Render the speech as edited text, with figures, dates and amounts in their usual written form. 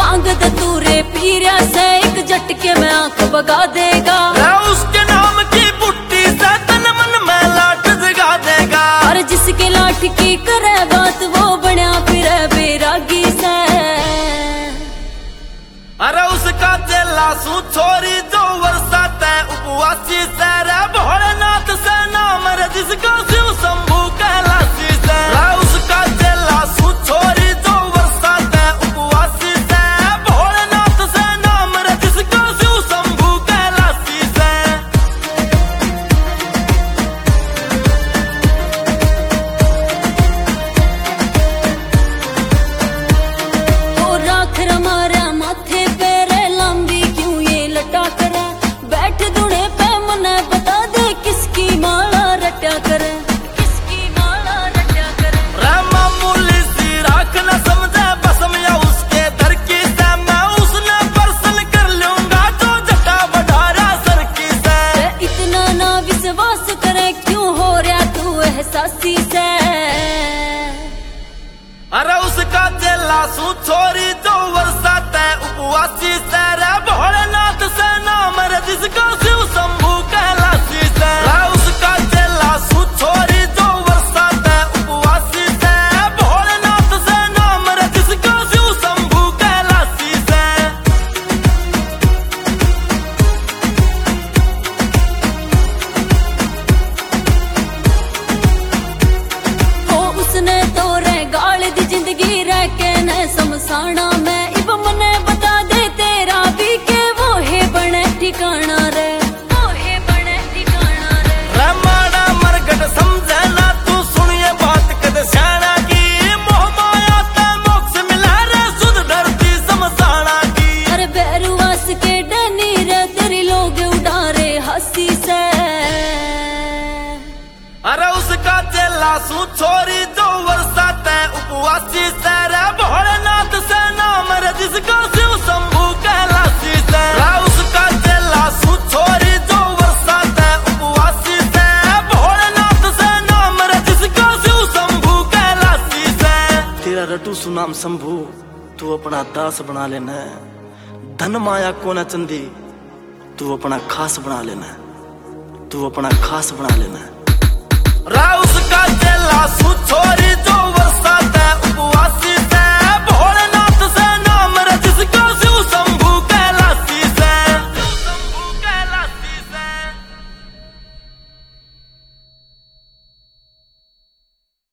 भांग धतूरे पीरिया से एक झटके में आंख भगा देगा। उसके नाम की बुट्टी से तन मन में लाठ जगा देगा। और जिसके लाठ की करे बात वो बना फिर बैरागी से। अरे उसका चेला सू छोरी जो वर्षात है उपवासी से रे भोलेनाथ से नाम रे जिसका शिव शंभू कैलाशी से। उसका चेला सू छोरी जो वर्षात है उपवासी से भोलेनाथ से नाम रे जिसका शिव शंभू कैलाशी से। तो राख रमारा माथे पे रे लंबी क्यों ये लटा करे। बैठ दुने पे मने बता दे किसकी माला रटा करे। किसकी माला रटा करे। रे मामूली सी राख न समझे बस में उसके दर की से। मैं उसने पर्सन कर लूंगा जो जटा बढ़ारा सर की से। इतना ना विश्वास करे क्यों हो रहा तू एहसासी से। अरे उसका चेला सू छोरी जो वर्षात है उपवासी से रे भोलेनाथ से नाम रे जिसका शिव शंभू कैलाशी से। उसका चेला सू छोरी जो वर्षात है उपवासी से भोलेनाथ से नाम रे जिसका शिव शंभू कैलाशी से। ओ उसने तो रे गाल दी जिंदगी रह के न समसाना में। इब मने बता दे तेरा भी के वो है बने ठिकाना रे। वो है बने ठिकाना रे। माड़ा मरगट समझे ना तू सुनिए बात कद श्याना की। मोह माया ते मोक्ष मिला रे सुध धरती समसाना की। अरे बैरुवास के डनी रे तेरी लोग उड़ारे हंसी से। अरे उसका चेला सू छोरी जो वर्षात है उपवासी से रे भोलेनाथ से नाम रे जिसका शिव शंभू कैलाशी से। उसका चेला सू छोरी जो वर्षात है उपवासी से भोलेनाथ से नाम रे जिसका शिव शंभू कैलाशी से। तेरा रटू सुनाम शंभू तू अपना दास बना लेना। धन माया को न चंदी तू अपना खास बना लेना। तू अपना खास बना लेना। उसका चेला सू छोरी